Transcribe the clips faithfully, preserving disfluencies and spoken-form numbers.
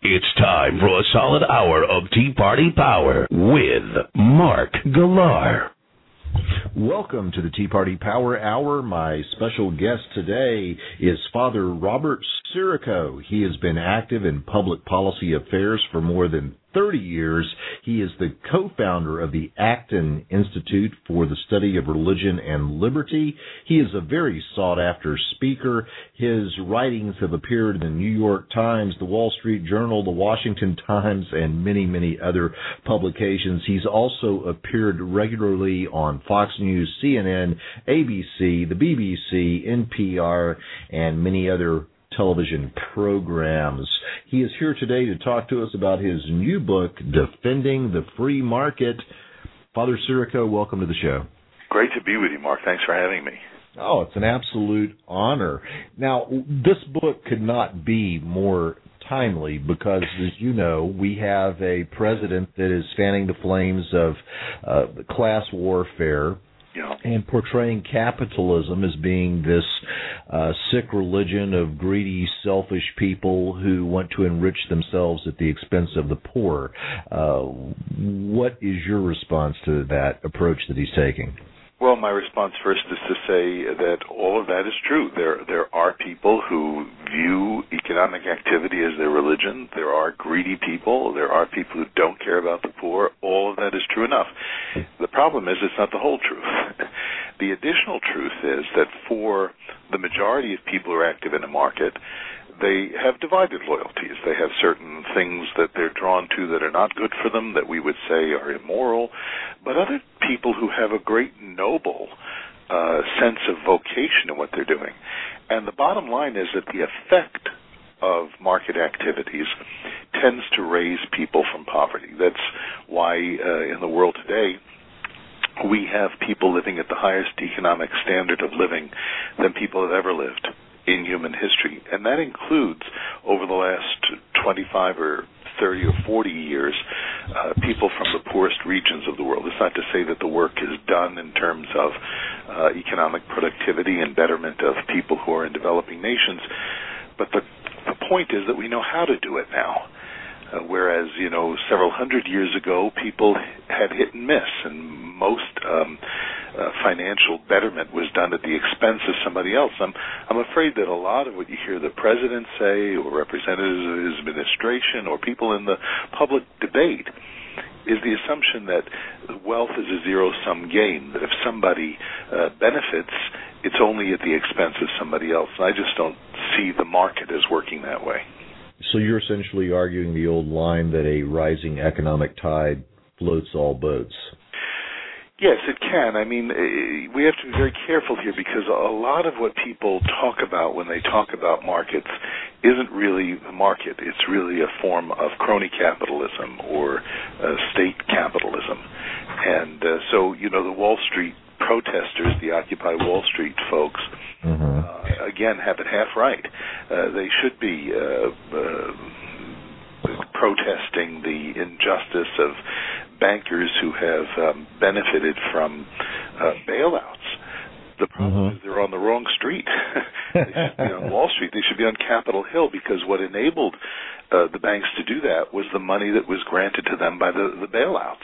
It's time for a solid hour of Tea Party Power with Mark Galar. Welcome to the Tea Party Power Hour. My special guest today is Father Robert Sirico. He has been active in public policy affairs for more than thirty years. He is the co-founder of the Acton Institute for the Study of Religion and Liberty. He is a very sought-after speaker. His writings have appeared in the New York Times, the Wall Street Journal, the Washington Times, and many, many other publications. He's also appeared regularly on Fox News, C N N, A B C, the B B C, N P R, and many other television programs. He is here today to talk to us about his new book, Defending the Free Market. Father Sirico, welcome to the show. Great to be with you, Mark. Thanks for having me. Oh, it's an absolute honor. Now, this book could not be more timely because, as you know, we have a president that is fanning the flames of uh, class warfare. Yeah. And portraying capitalism as being this uh, sick religion of greedy, selfish people who want to enrich themselves at the expense of the poor. Uh, what is your response to that approach that he's taking? Well, my response first is to say that all of that is true. There there are people who view economic activity as their religion. There are greedy people. There are people who don't care about the poor. All of that is true enough. The problem is it's not the whole truth. The additional truth is that for the majority of people who are active in a market, they have divided loyalties. They have certain things that they're drawn to that are not good for them, that we would say are immoral, but other people who have a great noble uh, sense of vocation in what they're doing. And the bottom line is that the effect of market activities tends to raise people from poverty. That's why uh, in the world today, we have people living at the highest economic standard of living than people have ever lived in human history. And that includes, over the last twenty-five or thirty or forty years, uh, people from the poorest regions of the world. It's not to say that the work is done in terms of uh, economic productivity and betterment of people who are in developing nations, but the, the point is that we know how to do it now. Uh, whereas, you know, several hundred years ago, people had hit and miss, and most um, uh, financial betterment was done at the expense of somebody else. I'm, I'm afraid that a lot of what you hear the president say, or representatives of his administration, or people in the public debate, is the assumption that wealth is a zero-sum game, that if somebody uh, benefits, it's only at the expense of somebody else. And I just don't see the market as working that way. So you're essentially arguing the old line that a rising economic tide floats all boats. Yes, it can. I mean, we have to be very careful here because a lot of what people talk about when they talk about markets isn't really the market. It's really a form of crony capitalism or uh, state capitalism. And uh, so, you know, the Wall Street protesters, the Occupy Wall Street folks, mm-hmm. uh, again, have it half right. Uh, they should be uh, uh, protesting the injustice of bankers who have um, benefited from uh, bailouts. The problem mm-hmm. is they're on the wrong street. They should be on Wall Street. They should be on Capitol Hill because what enabled uh, the banks to do that was the money that was granted to them by the, the bailouts.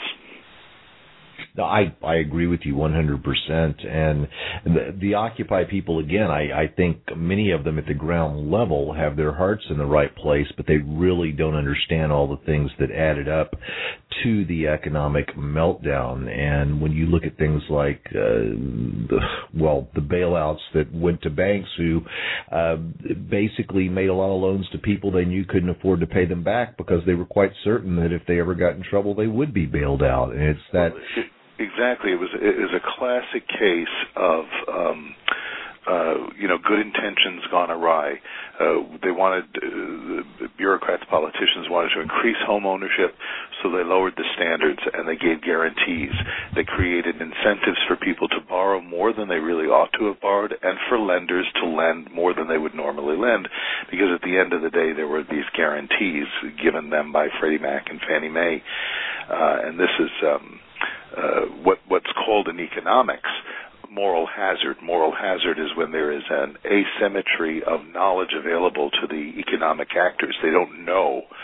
No, I, I agree with you one hundred percent. And the, the Occupy people, again, I, I think many of them at the ground level have their hearts in the right place, but they really don't understand all the things that added up to the economic meltdown. And when you look at things like, uh, the, well, the bailouts that went to banks who uh, basically made a lot of loans to people they knew couldn't afford to pay them back because they were quite certain that if they ever got in trouble, they would be bailed out. And it's that... Exactly. It was it was a classic case of um, uh, you know good intentions gone awry. Uh, they wanted uh, the bureaucrats, politicians wanted to increase home ownership, so they lowered the standards and they gave guarantees. They created incentives for people to borrow more than they really ought to have borrowed, and for lenders to lend more than they would normally lend, because at the end of the day there were these guarantees given them by Freddie Mac and Fannie Mae, uh, and this is. Um, Uh, what what's called in economics moral hazard. Moral hazard is when there is an asymmetry of knowledge available to the economic actors. They don't know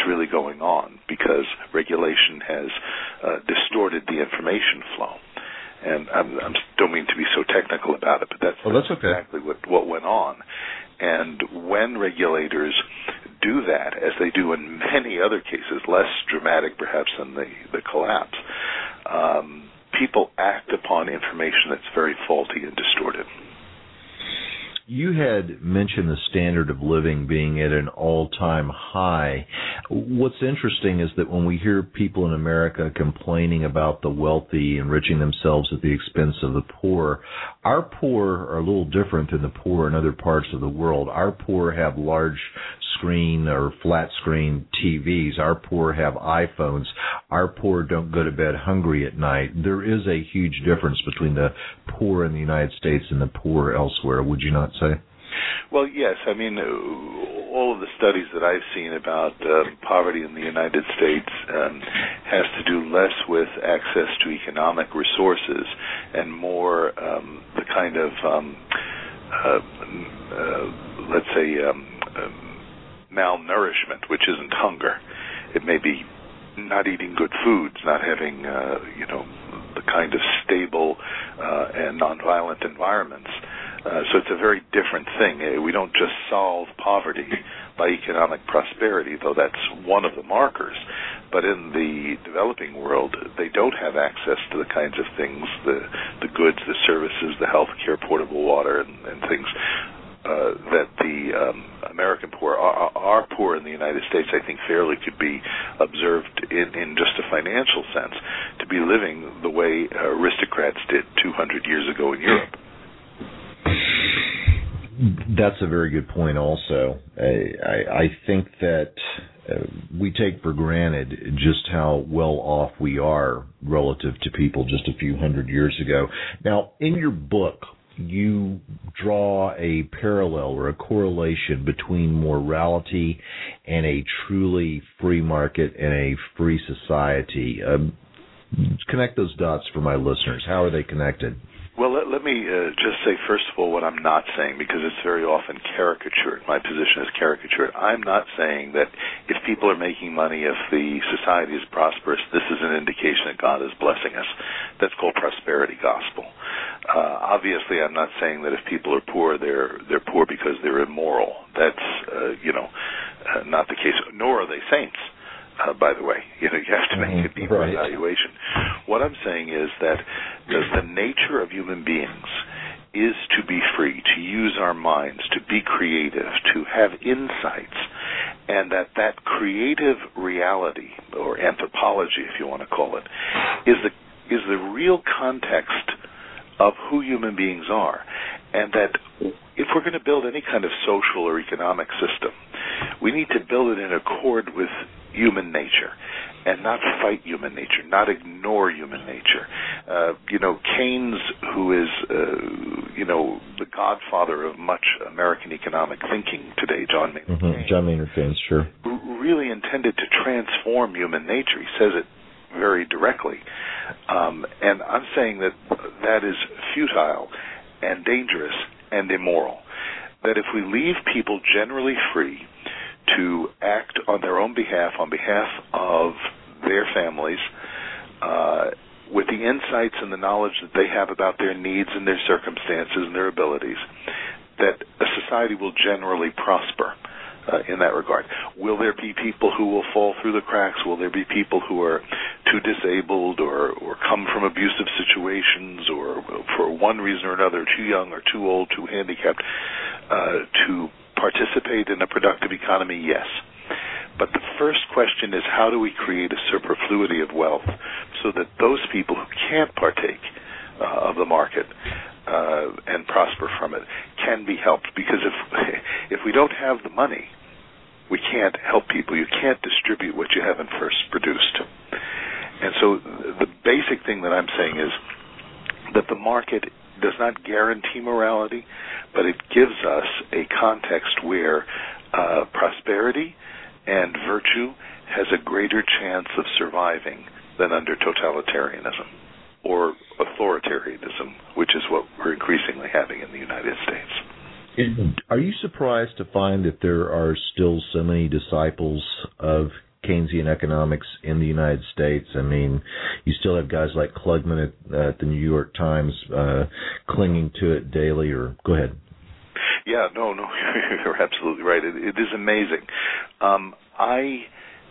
what's really going on, because regulation has uh, distorted the information flow. And I don't mean to be so technical about it, but that's, oh, that's okay. exactly what, what went on. And when regulators do that, as they do in many other cases, less dramatic perhaps than the, the collapse, um, people act upon information that's very faulty and distorted. You had mentioned the standard of living being at an all-time high. What's interesting is that when we hear people in America complaining about the wealthy enriching themselves at the expense of the poor, our poor are a little different than the poor in other parts of the world. Our poor have large screen or flat screen T Vs. Our poor have iPhones. Our poor don't go to bed hungry at night. There is a huge difference between the poor in the United States and the poor elsewhere, would you not say? Well, yes. I mean, all of the studies that I've seen about uh, poverty in the United States um, has to do less with access to economic resources and more um, the kind of, um, uh, uh, let's say, um, um, malnourishment, which isn't hunger. It may be not eating good foods, not having, uh, you know, the kind of stable uh, and nonviolent environments. Uh, so it's a very different thing. We don't just solve poverty by economic prosperity, though that's one of the markers. But in the developing world, they don't have access to the kinds of things, the, the goods, the services, the health care, portable water, and, and things uh, that the um, American poor, our, our poor in the United States, I think fairly could be observed in, in just a financial sense, to be living the way aristocrats did two hundred years ago in Europe. That's a very good point also. I, I, I think that uh, we take for granted just how well off we are relative to people just a few hundred years ago. Now, in your book, you draw a parallel or a correlation between morality and a truly free market and a free society. Um, connect those dots for my listeners. How are they connected? Well, let, let me uh, just say, first of all, what I'm not saying, because it's very often caricatured. My position is caricatured. I'm not saying that if people are making money, if the society is prosperous, this is an indication that God is blessing us. That's called prosperity gospel. Uh, obviously, I'm not saying that if people are poor, they're they're poor because they're immoral. That's, uh, you know, uh, not the case, nor are they saints. Uh, by the way, you know, you have to make a deeper right. evaluation. What I'm saying is that the, the nature of human beings is to be free, to use our minds, to be creative, to have insights, and that that creative reality, or anthropology, if you want to call it, is the is the real context of who human beings are, and that if we're going to build any kind of social or economic system, we need to build it in accord with human nature and not fight human nature, not ignore human nature. Uh, you know, Keynes, who is, uh, you know, the godfather of much American economic thinking today, John Maynard mm-hmm. Keynes, John Maynard Keynes, sure, really intended to transform human nature. He says it very directly. Um, and I'm saying that that is futile and dangerous and immoral. That if we leave people generally free to act on their own behalf, on behalf of their families, uh, with the insights and the knowledge that they have about their needs and their circumstances and their abilities, that a society will generally prosper uh, in that regard. Will there be people who will fall through the cracks? Will there be people who are too disabled or, or come from abusive situations or for one reason or another too young or too old, too handicapped uh, to participate in a productive economy? Yes. But the first question is, how do we create a superfluity of wealth so that those people who can't partake uh, of the market uh, and prosper from it can be helped? Because if if we don't have the money, we can't help people. You can't distribute what you haven't first produced. And so the basic thing that I'm saying is that the market does not guarantee morality, but it gives us a context where uh, prosperity and virtue has a greater chance of surviving than under totalitarianism or authoritarianism, which is what we're increasingly having in the United States. Are you surprised to find that there are still so many disciples of Keynesian economics in the United States. I mean, you still have guys like Klugman at, uh, at the New York Times uh, clinging to it daily. Or go ahead. Yeah, no, no, you're absolutely right. It, it is amazing. Um, I,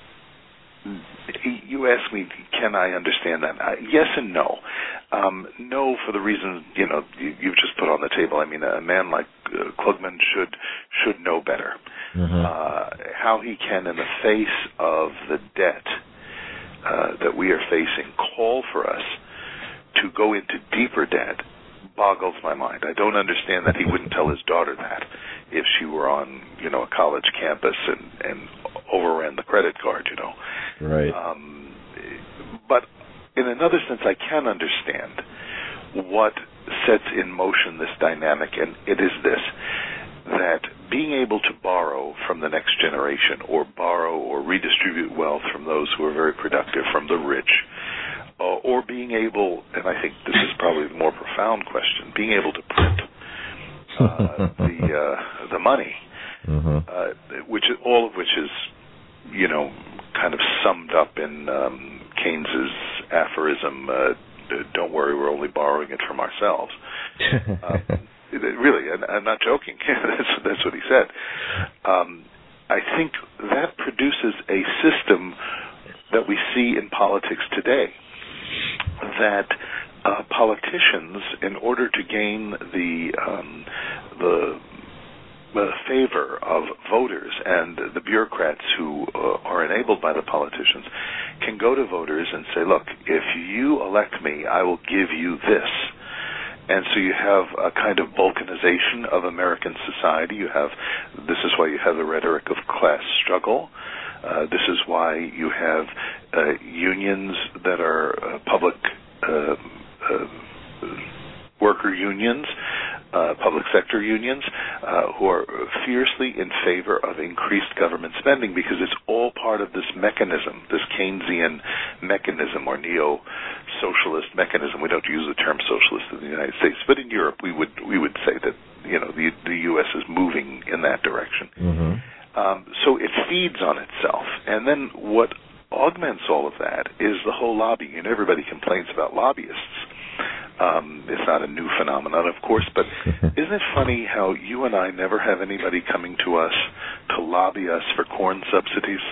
you asked me, can I understand that? Uh, yes and no. Um, no, for the reason you know you, you've just put on the table. I mean, a man like uh, Klugman should should know better. Mm-hmm. Uh, how he can, in the face of the debt uh, that we are facing, call for us to go into deeper debt boggles my mind. I don't understand that he wouldn't tell his daughter that if she were on, you know, a college campus and, and overran the credit card, you know. Right. Um, but in another sense, I can understand what sets in motion this dynamic, and it is this, that being able to borrow from the next generation or borrow or redistribute wealth from those who are very productive, from the rich, Uh, or being able, and I think this is probably the more profound question, being able to print uh, the uh, the money, mm-hmm. uh, which all of which is, you know, kind of summed up in um, Keynes's aphorism, uh, "Don't worry, we're only borrowing it from ourselves." um, really, and I'm not joking. that's that's what he said. Um, I think that produces a system that we see in politics today. That uh, politicians, in order to gain the um, the, the favor of voters and the bureaucrats who uh, are enabled by the politicians, can go to voters and say, "Look, if you elect me, I will give you this." And so you have a kind of balkanization of American society. You have this is why you have the rhetoric of class struggle. Uh, this is why you have uh, unions that are uh, public uh, uh, worker unions, uh, public sector unions, uh, who are fiercely in favor of increased government spending, because it's all part of this mechanism, this Keynesian mechanism or neo-socialist mechanism. We don't use the term socialist in the United States, but in Europe we would we would say that, you know, the the U S is moving in that direction. Mm-hmm. Um, so it feeds on itself. And then what augments all of that is the whole lobbying. And everybody complains about lobbyists. Um, it's not a new phenomenon, of course, but isn't it funny how you and I never have anybody coming to us to lobby us for corn subsidies?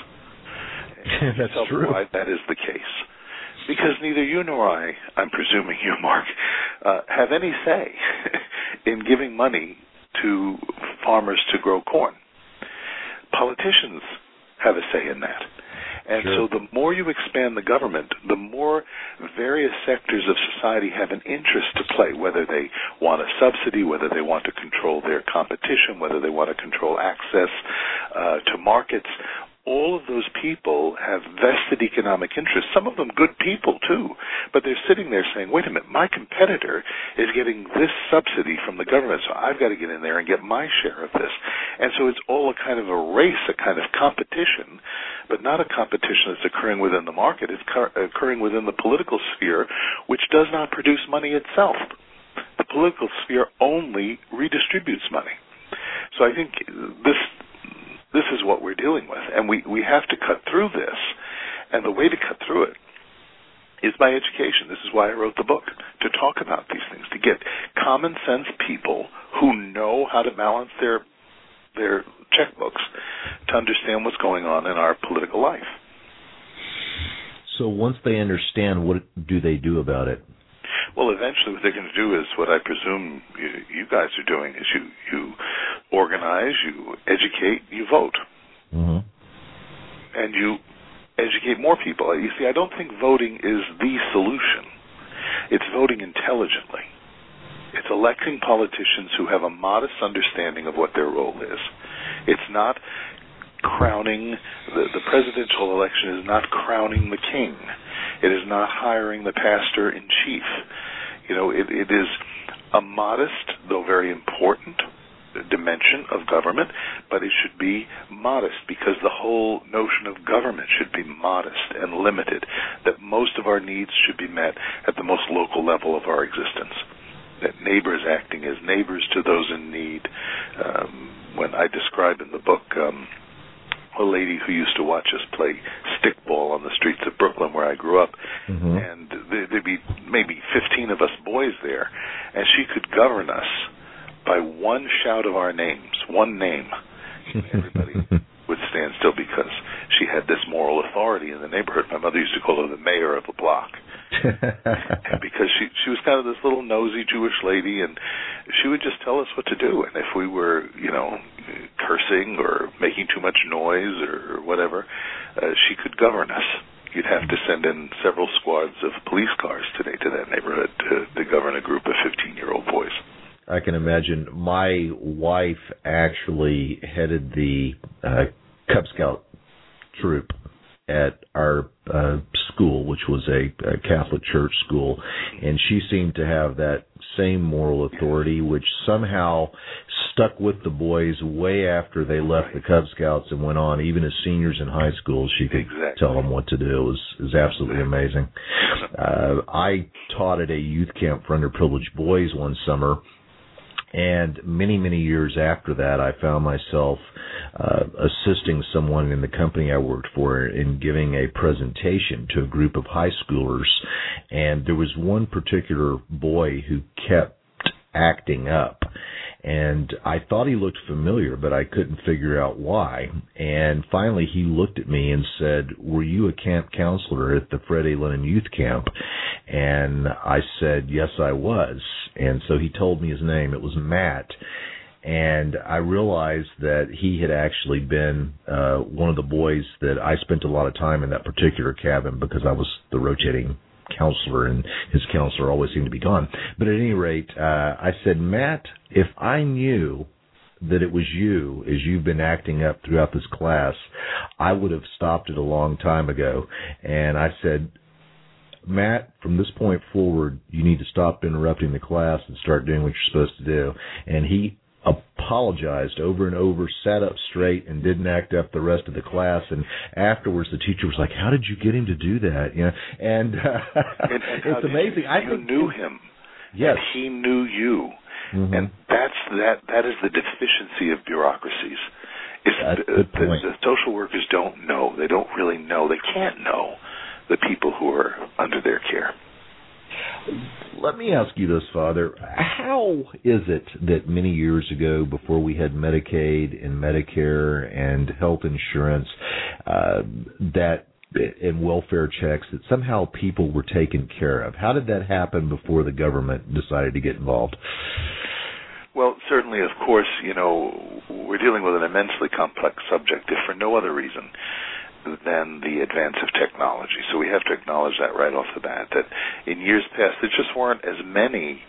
That's tell true. Me why that is the case. Because neither you nor I, I'm presuming you, Mark, uh, have any say in giving money to farmers to grow corn. Politicians have a say in that. And sure. So the more you expand the government, the more various sectors of society have an interest to play, whether they want a subsidy, whether they want to control their competition, whether they want to control access uh, to markets. All of those people have vested economic interests, some of them good people too, but they're sitting there saying, wait a minute, my competitor is getting this subsidy from the government, so I've got to get in there and get my share of this. And so it's all a kind of a race, a kind of competition, but not a competition that's occurring within the market. It's occurring within the political sphere, which does not produce money itself. The political sphere only redistributes money. So I think this... This is what we're dealing with, and we, we have to cut through this, and the way to cut through it is by education. This is why I wrote the book, to talk about these things, to get common sense people who know how to balance their their checkbooks to understand what's going on in our political life. So once they understand, what do they do about it? Well, eventually what they're going to do is what I presume you, you guys are doing, is you, you organize, you educate, you vote. Mm-hmm. And you educate more people. You see, I don't think voting is the solution. It's voting intelligently. It's electing politicians who have a modest understanding of what their role is. It's not crowning, the, the presidential election is not crowning the king. It is not hiring the pastor-in-chief. You know, it, it is a modest, though very important, dimension of government, but it should be modest, because the whole notion of government should be modest and limited, that most of our needs should be met at the most local level of our existence, that neighbors acting as neighbors to those in need. Um, when I describe in the book um, a lady who used to watch us play the streets of Brooklyn where I grew up, mm-hmm. and there'd be maybe fifteen of us boys there, and she could govern us by one shout of our names, one name. Everybody would stand still because she had this moral authority in the neighborhood. My mother used to call her the mayor of the block. And because she she was kind of this little nosy Jewish lady, and she would just tell us what to do. And if we were, you know, cursing or making too much noise or whatever, uh, she could govern us. You'd have to send in several squads of police cars today to that neighborhood to, to govern a group of fifteen-year-old boys. I can imagine. My wife actually headed the uh, Cub Scout troop at our uh, school, which was a, a Catholic church school, and she seemed to have that same moral authority, which somehow stuck with the boys way after they left the Cub Scouts and went on. Even as seniors in high school, she could exactly. tell them what to do. It was, it was absolutely amazing. Uh, I taught at a youth camp for underprivileged boys one summer, and many, many years after that, I found myself uh, assisting someone in the company I worked for in giving a presentation to a group of high schoolers. And there was one particular boy who kept acting up. And I thought he looked familiar, but I couldn't figure out why. And finally, he looked at me and said, "Were you a camp counselor at the Fred A. Lennon Youth Camp?" And I said, "Yes, I was." And so he told me his name. It was Matt. And I realized that he had actually been uh, one of the boys that I spent a lot of time in that particular cabin because I was the rotating counselor, and his counselor always seemed to be gone. But at any rate, uh, I said, "Matt, if I knew that it was you, as you've been acting up throughout this class, I would have stopped it a long time ago." And I said, "Matt, from this point forward, you need to stop interrupting the class and start doing what you're supposed to do." And he apologized over and over, sat up straight, and didn't act up the rest of the class. And afterwards, the teacher was like, "How did you get him to do that?" You know, and, uh, and, and it's amazing. You, I you think knew him. Yes, and he knew you, mm-hmm. and that's that. That is the deficiency of bureaucracies. Is that's the, a good point. The, the social workers don't know. They don't really know. They can't know the people who are under their care. Let me ask you this, Father. How is it that many years ago, before we had Medicaid and Medicare and health insurance, uh, that and welfare checks, that somehow people were taken care of? How did that happen before the government decided to get involved? Well, certainly, of course, you know, we're dealing with an immensely complex subject, if for no other reason than the advance of technology. So we have to acknowledge that right off the bat, that in years past there just weren't as many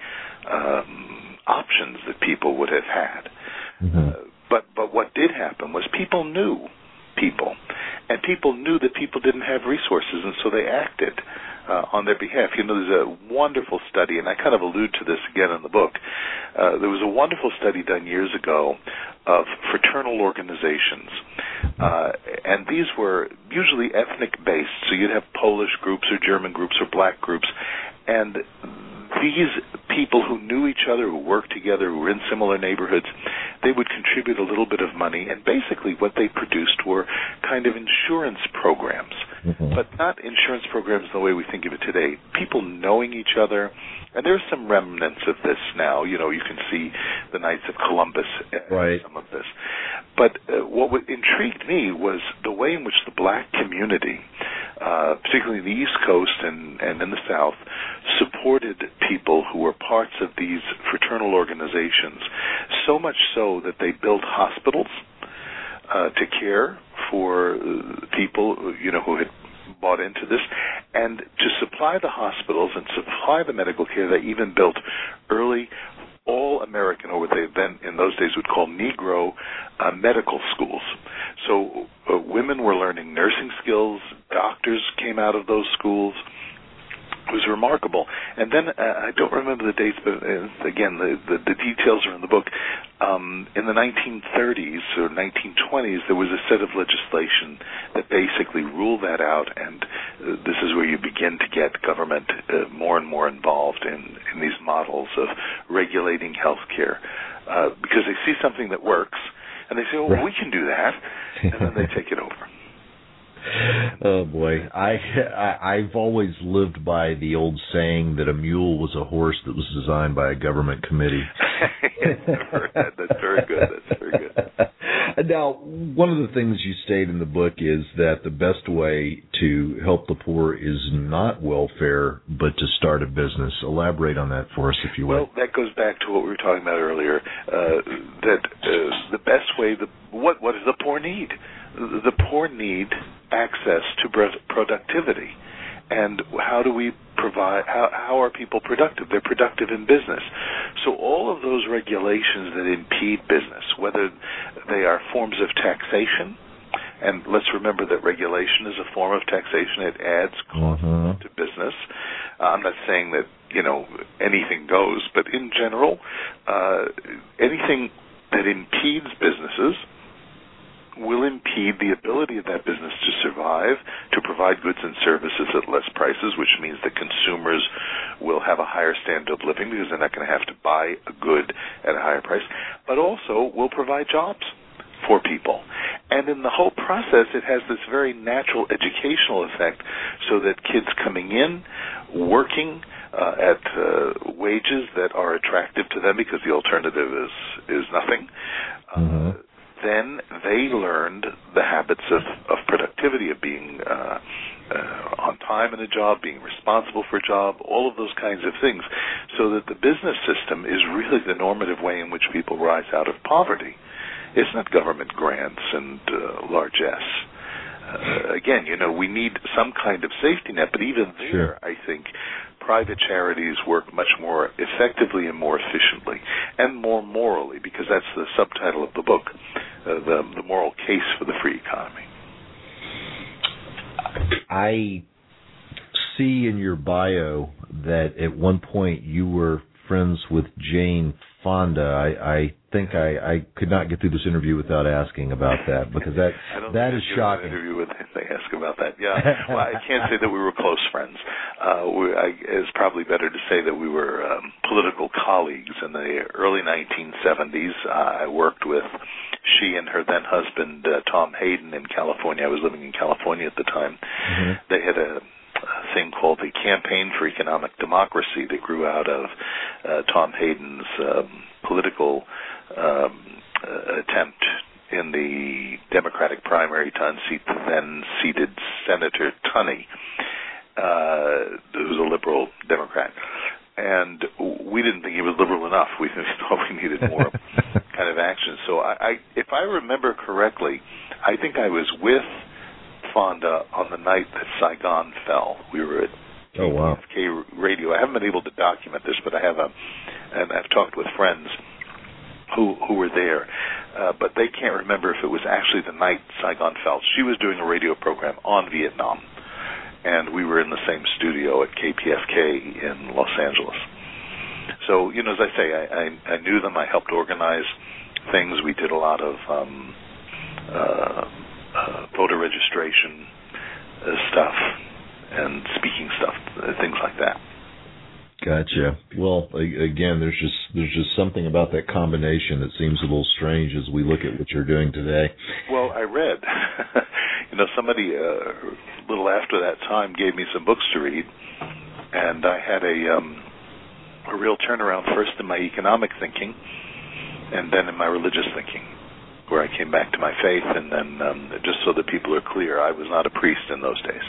um, options that people would have had. Mm-hmm. Uh, but but what did happen was people knew people, and people knew that people didn't have resources, and so they acted uh, on their behalf. You know, there's a wonderful study, and I kind of allude to this again in the book. Uh, there was a wonderful study done years ago of fraternal organizations, uh, and these were usually ethnic-based, so you'd have Polish groups or German groups or black groups, and these people who knew each other, who worked together, who were in similar neighborhoods, they would contribute a little bit of money, and basically what they produced were kind of insurance programs, mm-hmm. but not insurance programs the way we think of it today. People knowing each other, and there's some remnants of this now. You know, you can see the Knights of Columbus right. some of this. But uh, what w- intrigued me was the way in which the black community, uh, particularly in the East Coast and, and in the South, supported people who were parts of these fraternal organizations, so much so that they built hospitals uh, to care for uh, people, you know, who had bought into this, and to supply the hospitals and supply the medical care. They even built early all-American, or what they then in those days would call Negro, uh, medical schools. So uh, women were learning nursing skills. Doctors came out of those schools. It was remarkable. And then, uh, I don't remember the dates, but uh, again, the, the, the details are in the book. Um, in the nineteen thirties or nineteen twenties, there was a set of legislation that basically ruled that out, and uh, this is where you begin to get government uh, more and more involved in, in these models of regulating health care, uh, because they see something that works, and they say, oh, well, we can do that, and then they take it over. Oh boy, I, I I've always lived by the old saying that a mule was a horse that was designed by a government committee. That's very good. That's very good. Now, one of the things you state in the book is that the best way to help the poor is not welfare, but to start a business. Elaborate on that for us, if you will. Well, that goes back to what we were talking about earlier. Uh, that uh, the best way, the what what does the poor need? The poor need access to productivity. And how do we provide, how, how are people productive? They're productive in business. So all of those regulations that impede business, whether they are forms of taxation, and let's remember that regulation is a form of taxation. It adds cost uh-huh. to business. Uh, I'm not saying that, you know, anything goes, but in general, uh, anything that impedes businesses will impede the ability of that business to survive, to provide goods and services at less prices, which means that consumers will have a higher standard of living because they're not going to have to buy a good at a higher price, but also will provide jobs for people. And in the whole process, it has this very natural educational effect so that kids coming in, working uh, at uh, wages that are attractive to them because the alternative is, is nothing, mm-hmm. uh, then they learned the habits of, of productivity, of being uh, uh, on time in a job, being responsible for a job, all of those kinds of things, so that the business system is really the normative way in which people rise out of poverty. It's not government grants and uh, largesse. Uh, again, you know, we need some kind of safety net, but even there, sure. I think private charities work much more effectively and more efficiently and more morally, because that's the subtitle of the book, uh, the, the moral case for the free economy. I see in your bio that at one point you were friends with Jane Fonda. I, I think I, I could not get through this interview without asking about that, because that I don't that think is shocking. An interview with they ask about that. Yeah, well, I can't say that we were close friends. Uh, we, I, it's probably better to say that we were um, political colleagues in the early nineteen seventies. Uh, I worked with she and her then husband uh, Tom Hayden in California. I was living in California at the time. Mm-hmm. They had a a thing called the Campaign for Economic Democracy that grew out of uh, Tom Hayden's um, political um, uh, attempt in the Democratic primary to unseat the then-seated Senator Tunney, uh, who was a liberal Democrat. And we didn't think he was liberal enough. We thought we needed more kind of action. So I, I, if I remember correctly, I think I was with Fonda on the night that Saigon fell. We were at oh, wow. K P F K Radio. I haven't been able to document this, but I have a, and I've talked with friends who who were there, uh, but they can't remember if it was actually the night Saigon fell. She was doing a radio program on Vietnam, and we were in the same studio at K P F K in Los Angeles. So, you know, as I say, I, I, I knew them. I helped organize things. We did a lot of um, uh, Uh, voter registration uh, stuff and speaking stuff, uh, things like that. Gotcha. Well, again, there's just there's just something about that combination that seems a little strange as we look at what you're doing today. Well, I read, you know, somebody uh, a little after that time gave me some books to read, and I had a um, a real turnaround first in my economic thinking, and then in my religious thinking, where I came back to my faith. And then, um, just so that people are clear, I was not a priest in those days.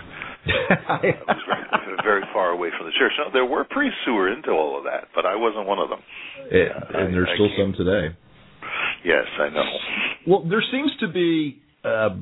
I was very, very far away from the church. No, there were priests who were into all of that, but I wasn't one of them. It, uh, and there's I, still I some today. Yes, I know. Well, there seems to be, uh,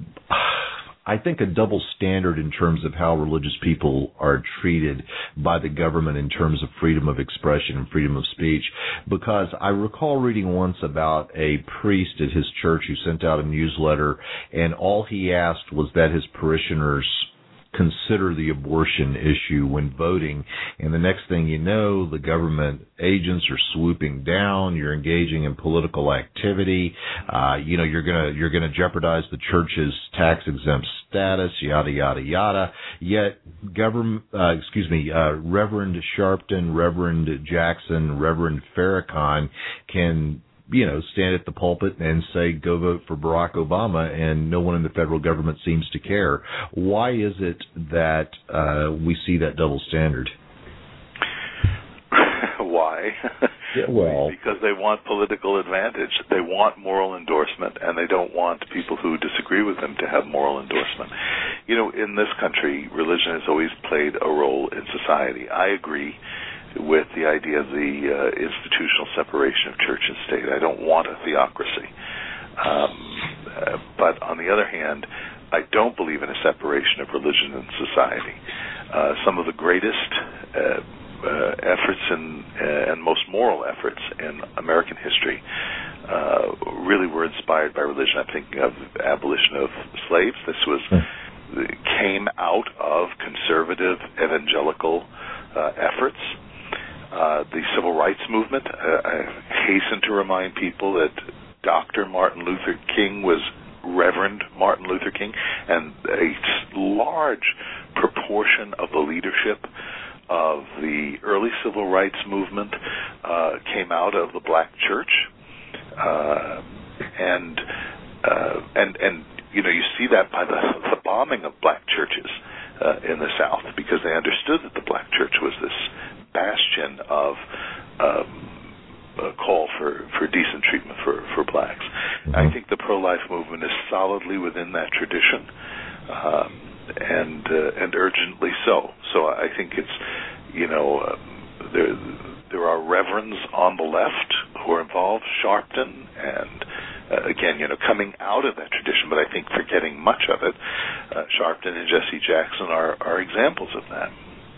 I think, a double standard in terms of how religious people are treated by the government in terms of freedom of expression and freedom of speech, because I recall reading once about a priest at his church who sent out a newsletter, and all he asked was that his parishioners consider the abortion issue when voting, and the next thing you know, the government agents are swooping down. You're engaging in political activity. Uh, you know, you're gonna you're gonna jeopardize the church's tax exempt status. Yada yada yada. Yet, government, uh, excuse me, uh, Reverend Sharpton, Reverend Jackson, Reverend Farrakhan can you know, stand at the pulpit and say, go vote for Barack Obama, and no one in the federal government seems to care. Why is it that uh, we see that double standard? Why? Yeah, well, because they want political advantage. They want moral endorsement, and they don't want people who disagree with them to have moral endorsement. You know, in this country, religion has always played a role in society. I agree with the idea of the uh, institutional separation of church and state. I don't want a theocracy. Um, uh, but on the other hand, I don't believe in a separation of religion and society. Uh, some of the greatest uh, uh, efforts and, uh, and most moral efforts in American history uh, really were inspired by religion. I'm thinking of the abolition of slaves. This was came out of conservative evangelical uh, efforts. Uh, the civil rights movement. Uh, I hasten to remind people that Doctor Martin Luther King was Reverend Martin Luther King, and a large proportion of the leadership of the early civil rights movement uh, came out of the black church, uh, and uh, and and you know you see that by the, the bombing of black churches uh, in the South, because they understood that the black church was this bastion of um, a call for, for decent treatment for, for blacks. Mm-hmm. I think the pro-life movement is solidly within that tradition, um, and uh, and urgently so. So I think it's, you know, uh, there there are reverends on the left who are involved, Sharpton, and uh, again, you know, coming out of that tradition, but I think forgetting much of it. Uh, Sharpton and Jesse Jackson are, are examples of that.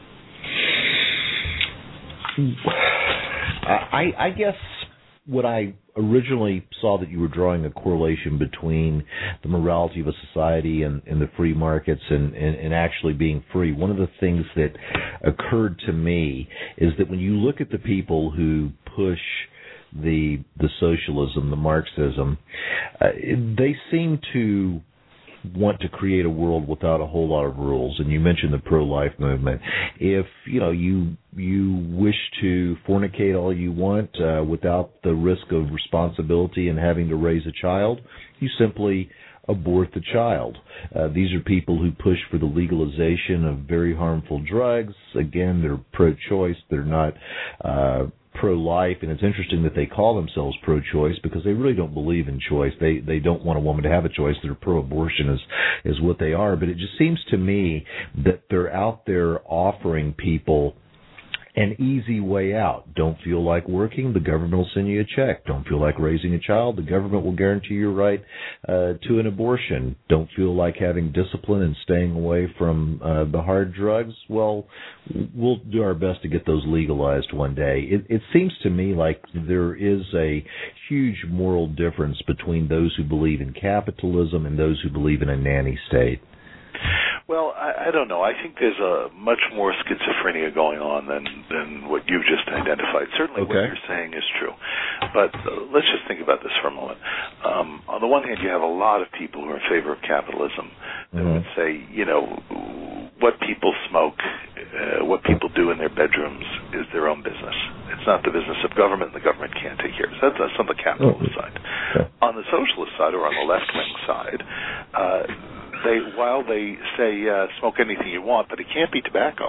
I, I guess what I originally saw that you were drawing a correlation between the morality of a society and, and the free markets and, and, and actually being free. One of the things that occurred to me is that when you look at the people who push the the socialism, the Marxism, uh, they seem to want to create a world without a whole lot of rules. And you mentioned the pro-life movement. If you know you you wish to fornicate all you want uh, without the risk of responsibility and having to raise a child, you simply abort the child. Uh, these are people who push for the legalization of very harmful drugs. Again, they're pro-choice. They're not uh, pro-life, and it's interesting that they call themselves pro-choice because they really don't believe in choice. They they don't want a woman to have a choice. They're pro-abortion is, is what they are. But it just seems to me that they're out there offering people an easy way out. Don't feel like working, the government will send you a check. Don't feel like raising a child, the government will guarantee your right uh, to an abortion. Don't feel like having discipline and staying away from uh, the hard drugs. Well, we'll do our best to get those legalized one day. It, it seems to me like there is a huge moral difference between those who believe in capitalism and those who believe in a nanny state. Well, I, I don't know. I think there's a much more schizophrenia going on than, than what you've just identified. Certainly okay. What you're saying is true. But uh, let's just think about this for a moment. Um, on the one hand, you have a lot of people who are in favor of capitalism that mm-hmm. would say, you know, what people smoke, uh, what people do in their bedrooms is their own business. It's not the business of government, and the government can't take care of it. That's, that's on the capitalist oh. side. Okay. On the socialist side, or on the left-wing side, uh, They, while they say uh, smoke anything you want, but it can't be tobacco.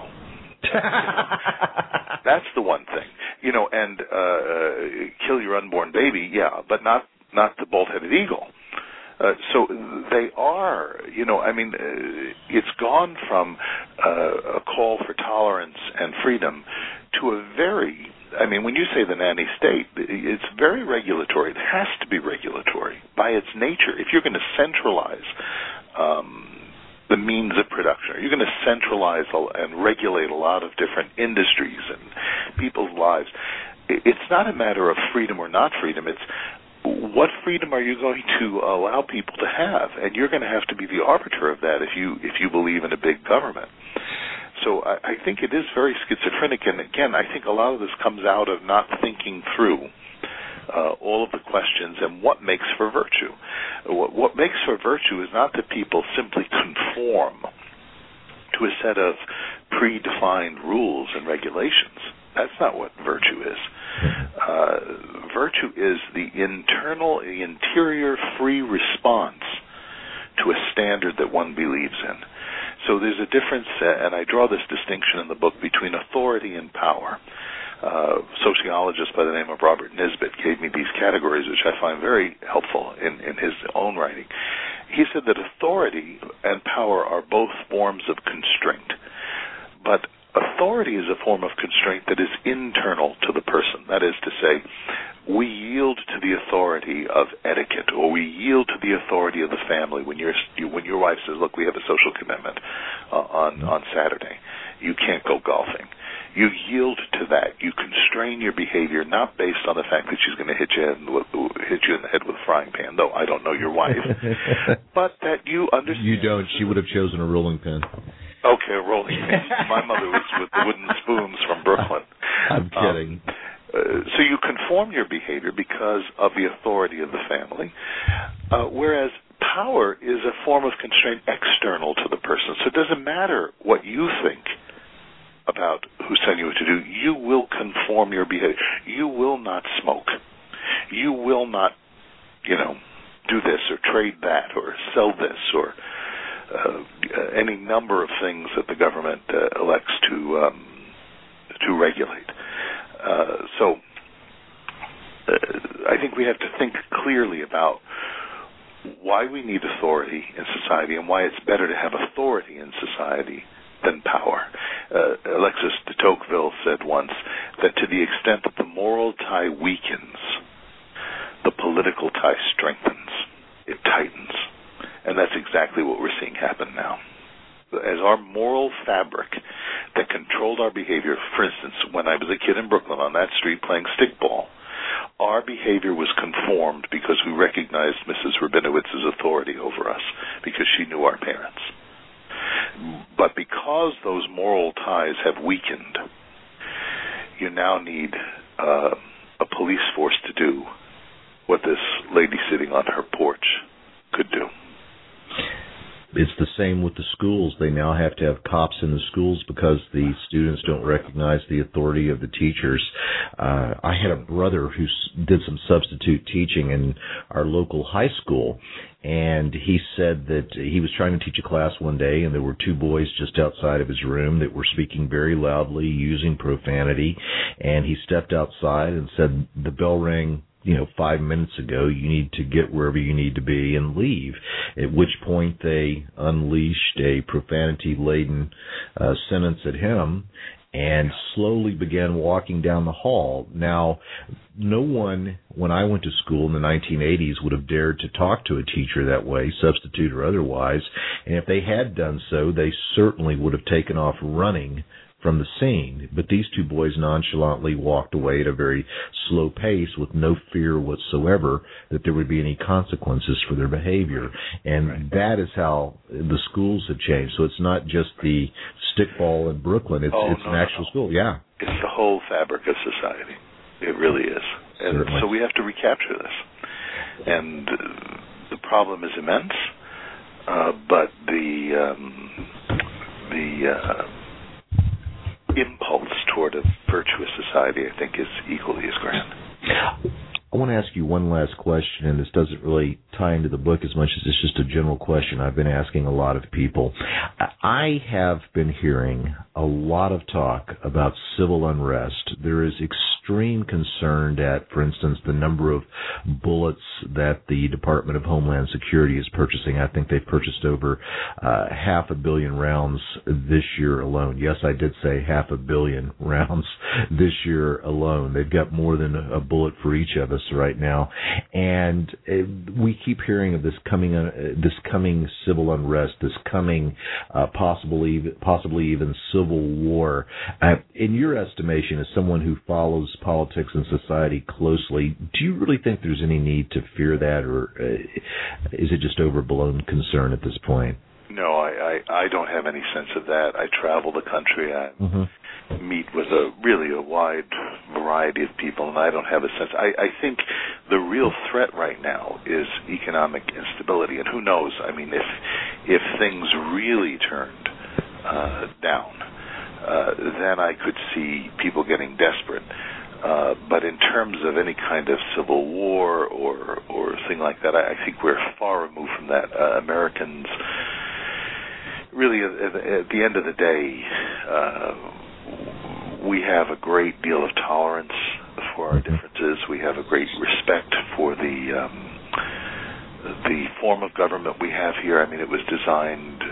That's the one thing, you know. And uh, kill your unborn baby, yeah, but not not the bolt-headed eagle. Uh, so they are, you know. I mean, uh, it's gone from uh, a call for tolerance and freedom to a very. I mean, when you say the nanny state, it's very regulatory. It has to be regulatory by its nature. If you're going to centralize um, the means of production, you're going to centralize and regulate a lot of different industries and people's lives, it's not a matter of freedom or not freedom. It's what freedom are you going to allow people to have? And you're going to have to be the arbiter of that if you if you believe in a big government. So I, I think it is very schizophrenic, and again, I think a lot of this comes out of not thinking through uh, all of the questions and what makes for virtue. What, what makes for virtue is not that people simply conform to a set of predefined rules and regulations. That's not what virtue is. Uh, virtue is the internal, the interior free response to a standard that one believes in. So there's a difference, uh, and I draw this distinction in the book between authority and power. Uh, sociologist by the name of Robert Nisbet gave me these categories, which I find very helpful in, in his own writing. He said that authority and power are both forms of constraint, but authority is a form of constraint that is internal to the person. That is to say, we yield to the authority of etiquette, or we yield to the authority of the family. When your when your wife says, "Look, we have a social commitment uh, on on Saturday, you can't go golfing," you yield to that. You constrain your behavior not based on the fact that she's going to hit you in with, hit you in the head with a frying pan. Though I don't know your wife, but that you understand. You don't. She would have chosen a rolling pin. Okay, a rolling pin. My mother was with the wooden spoons from Brooklyn. I'm kidding. Um, Uh, so you conform your behavior because of the authority of the family, uh, whereas power is a form of constraint external to the person. So it doesn't matter what you think about who's telling you what to do. You will conform your behavior. You will not smoke. You will not, you know, do this or trade that or sell this or uh, any number of things that the government uh, elects to um, to regulate. Uh, so uh, I think we have to think clearly about why we need authority in society and why it's better to have authority in society than power. Uh, Alexis de Tocqueville said once that to the extent that the moral tie weakens, the political tie strengthens, it tightens. And that's exactly what we're seeing happen now. As our moral fabric that controlled our behavior, for instance, when I was a kid in Brooklyn on that street playing stickball, our behavior was conformed because we recognized Missus Rabinowitz's authority over us, because she knew our parents. But because those moral ties have weakened, you now need uh, a police force to do what this lady sitting on her porch could do. It's the same with the schools. They now have to have cops in the schools because the students don't recognize the authority of the teachers. Uh, I had a brother who did some substitute teaching in our local high school, and he said that he was trying to teach a class one day, and there were two boys just outside of his room that were speaking very loudly, using profanity, and he stepped outside and said, "The bell rang, you know, five minutes ago, you need to get wherever you need to be and leave," at which point they unleashed a profanity-laden uh, sentence at him and slowly began walking down the hall. Now, no one, when I went to school in the nineteen eighties, would have dared to talk to a teacher that way, substitute or otherwise, and if they had done so, they certainly would have taken off running from the scene. But these two boys nonchalantly walked away at a very slow pace with no fear whatsoever that there would be any consequences for their behavior. And right. That is how the schools have changed. So it's not just the stickball in Brooklyn. It's, oh, it's no, an actual no. school. Yeah. It's the whole fabric of society. It really is. And Certainly. So we have to recapture this. And uh, the problem is immense, uh, but the um, the uh, impulse toward a virtuous society, I think, is equally as grand. I want to ask you one last question, and this doesn't really tie into the book as much as it's just a general question I've been asking a lot of people. I have been hearing a lot of talk about civil unrest. There is extreme concern at, for instance, the number of bullets that the Department of Homeland Security is purchasing. I think they've purchased over uh, half a billion rounds this year alone. Yes, I did say half a billion rounds this year alone. They've got more than a bullet for each of us right now, and uh, we keep hearing of this coming, uh, this coming civil unrest, this coming uh, possibly, possibly even civil war. Uh, in your estimation, as someone who follows politics and society closely, do you really think there's any need to fear that, or uh, is it just overblown concern at this point? No, I, I, I don't have any sense of that. I travel the country. I mm-hmm. meet with a really a wide variety of people, and I don't have a sense. I, I think the real threat right now is economic instability, and who knows? I mean, if if things really turned uh, down, uh, then I could see people getting desperate. Uh, but in terms of any kind of civil war or or thing like that, I, I think we're far removed from that. Uh, Americans, really, at, at the end of the day, uh, we have a great deal of tolerance for our differences. We have a great respect for the um, the form of government we have here. I mean, it was designed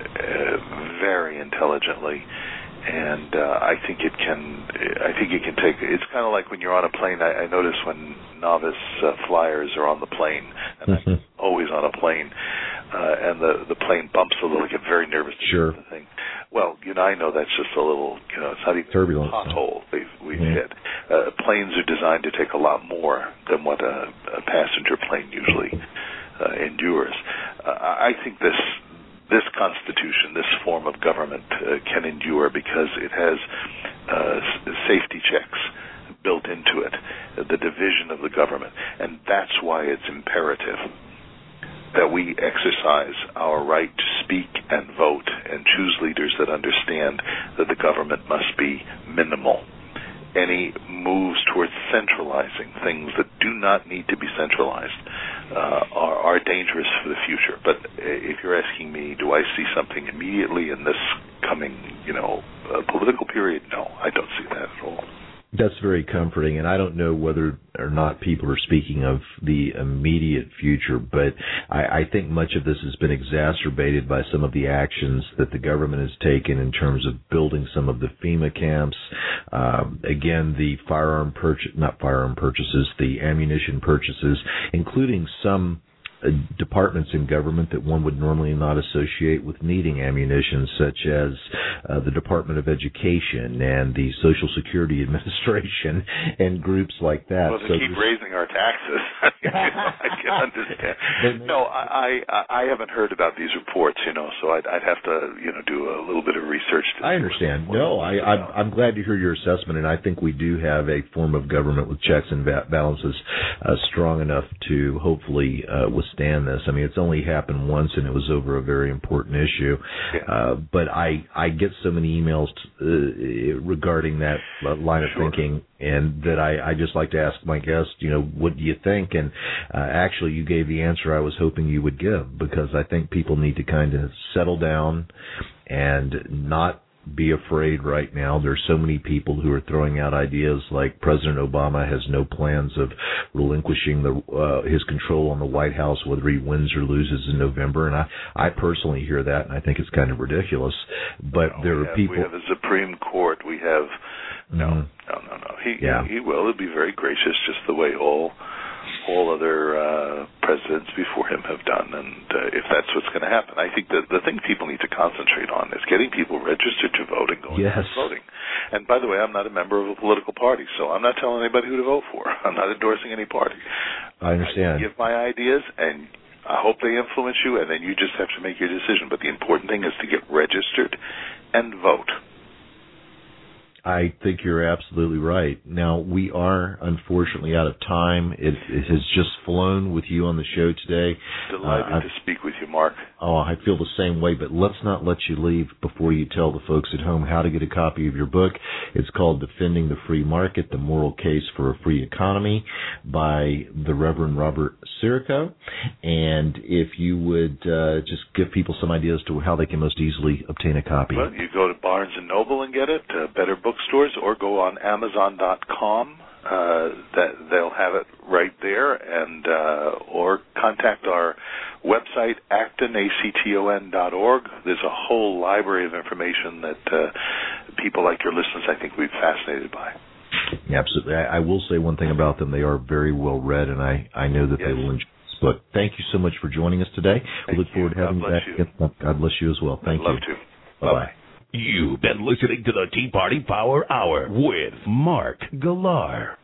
uh, very intelligently. And uh, I think it can. I think it can take. It's kind of like when you're on a plane. I, I notice when novice uh, flyers are on the plane, and mm-hmm. I'm always on a plane, uh, and the the plane bumps a little. I get very nervous. To sure. The thing. Well, you know, I know that's just a little. You know, it's not even turbulence. A pothole we've, we've mm-hmm. hit. Uh, planes are designed to take a lot more than what a, a passenger plane usually uh, endures. Uh, I think this. This Constitution, this form of government, uh, can endure because it has uh, safety checks built into it, the division of the government, and that's why it's imperative that we exercise our right to speak and vote and choose leaders that understand that the government must be minimal. Any moves towards centralizing things that do not need to be centralized uh, are, are dangerous for the future. But if you're asking me, do I see something immediately in this coming, you know, uh, political period? No, I don't see that at all. That's very comforting, and I don't know whether or not people are speaking of the immediate future, but I, I think much of this has been exacerbated by some of the actions that the government has taken in terms of building some of the FEMA camps. Um, again, the firearm purchase, not firearm purchases, the ammunition purchases, including some departments in government that one would normally not associate with needing ammunition, such as uh, the Department of Education and the Social Security Administration and groups like that. Well, to so keep raising our taxes, you know, I can understand. No, I, I I haven't heard about these reports, you know, so I'd, I'd have to, you know, do a little bit of research. To I understand. No, I, I'm, I'm glad to hear your assessment, and I think we do have a form of government with checks and balances uh, strong enough to hopefully uh, withstand this. I mean, it's only happened once, and it was over a very important issue. Yeah. Uh, but I, I get so many emails uh, regarding that line of sure. thinking, and that I, I just like to ask my guest, you know, what do you think? And uh, actually, you gave the answer I was hoping you would give, because I think people need to kind of settle down and not be afraid right now. There's so many people who are throwing out ideas like President Obama has no plans of relinquishing the uh, his control on the White House, whether he wins or loses in November. And I, I personally hear that, and I think it's kind of ridiculous. But no, there are have, people. We have the Supreme Court. We have no, mm-hmm. no, no, no. He, yeah. he, he will. He'll be very gracious, just the way all. all other uh, presidents before him have done, and uh, if that's what's going to happen. I think that the thing people need to concentrate on is getting people registered to vote and going yes. out voting. And by the way, I'm not a member of a political party, so I'm not telling anybody who to vote for. I'm not endorsing any party. I understand. I give my ideas, and I hope they influence you, and then you just have to make your decision. But the important thing is to get registered and vote. I think you're absolutely right. Now, we are, unfortunately, out of time. It, it has just flown with you on the show today. Delighted uh, to speak with you, Mark. Oh, I feel the same way, but let's not let you leave before you tell the folks at home how to get a copy of your book. It's called Defending the Free Market, The Moral Case for a Free Economy by the Reverend Robert Sirico. And if you would uh, just give people some ideas to how they can most easily obtain a copy. Well, you go to Barnes and Noble and get it, uh, Better Bookstores, or go on Amazon dot com. Uh, that they'll have it right there, and uh, or contact our website, acton, A C T O N dot org. There's a whole library of information that uh, people like your listeners, I think, will be fascinated by. Yeah, absolutely. I, I will say one thing about them. They are very well read, and I, I know that yes. they will enjoy this book. Thank you so much for joining us today. Thank we look forward you. to having God you back. You. God bless you as well. Thank I'd love you. to. Bye-bye. Bye-bye. You've been listening to the Tea Party Power Hour with Mark Galar.